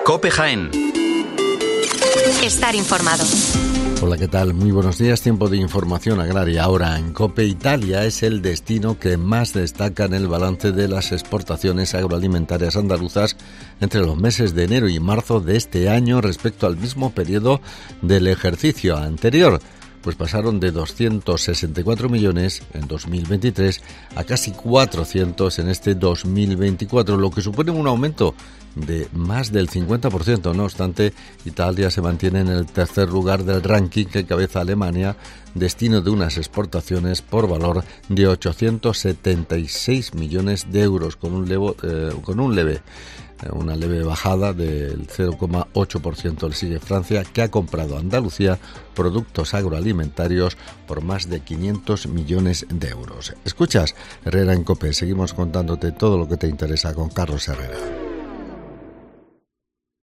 COPE Jaén. Estar informado. Hola, ¿qué tal? Muy buenos días. Tiempo de información agraria. Ahora en COPE. Italia es el destino que más destaca en el balance de las exportaciones agroalimentarias andaluzas entre los meses de enero y marzo de este año respecto al mismo periodo del ejercicio anterior. Pues pasaron de 264 millones en 2023 a casi 400 en este 2024, lo que supone un aumento de más del 50%. No obstante, Italia se mantiene en el tercer lugar del ranking que encabeza Alemania, destino de unas exportaciones por valor de 876 millones de euros, con una leve bajada del 0,8%. Le sigue Francia, que ha comprado a Andalucía productos agroalimentarios por más de 500 millones de euros. Escuchas Herrera en COPE. Seguimos contándote todo lo que te interesa con Carlos Herrera.